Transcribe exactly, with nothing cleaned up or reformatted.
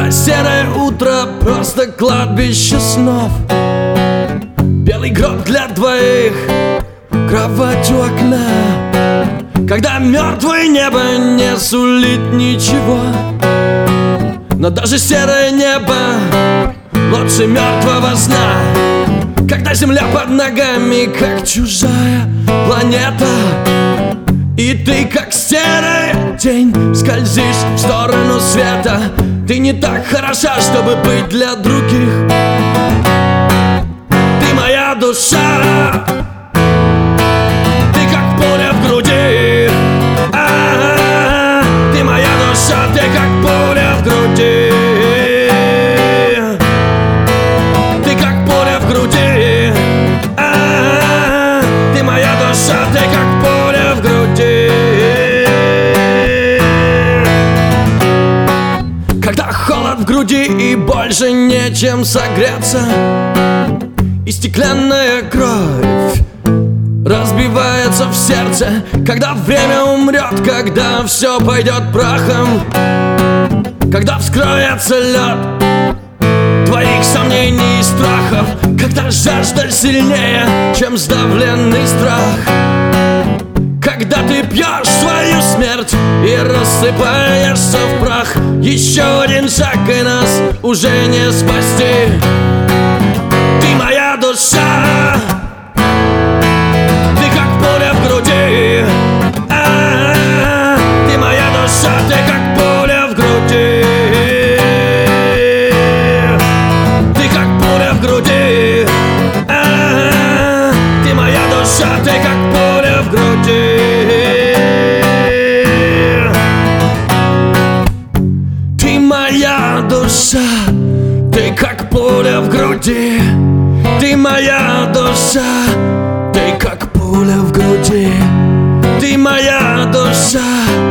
Когда серое утро просто кладбище снов, белый гроб для двоих, кровать у окна. Когда мертвое небо не сулит ничего, но даже серое небо лучше мертвого сна. Когда земля под ногами, как чужая планета, и ты, как серая тень, скользишь в сторону света. Ты не так хороша, чтобы быть для других. Ты моя душа, ты как пуля в груди. А-а-а, ты моя душа, ты как пуля в груди. Ты как пуля в груди. А-а-а, ты моя душа, ты как пуля в груди. Когда холод в груди и больше нечем согреться, и стеклянная кровь разбивается в сердце. Когда время умрет, когда все пойдет прахом, когда вскроется лед твоих сомнений и страхов, когда жажда сильнее, чем сдавленный страх, когда ты пьешь свою смерть и рассыпаешься в прах. Еще один шаг, и нас уже не спасти. Ты моя душа, ты как пуля в груди. А-а-а, ты моя душа, ты как пуля в груди. Ты как пуля в груди. А-а-а, ты моя душа, ты как пуля в груди. Ты моя душа, ты как пуля в груди. Ты моя душа, ты как пуля в груди. Ты моя душа,